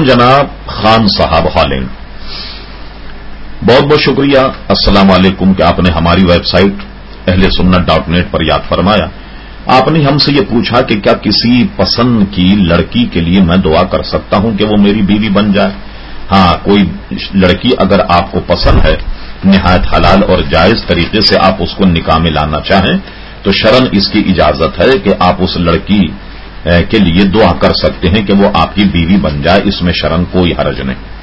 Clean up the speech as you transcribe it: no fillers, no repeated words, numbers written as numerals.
जनाब खान साहब हॉलैंड, बहुत बहुत शुक्रिया। अस्सलाम वालेकुम कि आपने हमारी वेबसाइट ahlesunnat.net पर याद फरमाया। आपने हमसे ये पूछा कि क्या किसी पसंद की लड़की के लिए मैं दुआ कर सकता हूं कि वो मेरी बीवी बन जाए। हां, कोई लड़की अगर आपको पसंद है, निहायत हलाल और जायज तरीके से आप उसको निकाह में लाना चाहें तो शरन इसकी इजाजत है कि आप उस लड़की के लिए दुआ कर सकते हैं कि वो आपकी बीवी बन जाए, इसमें शरन कोई हरज नहीं।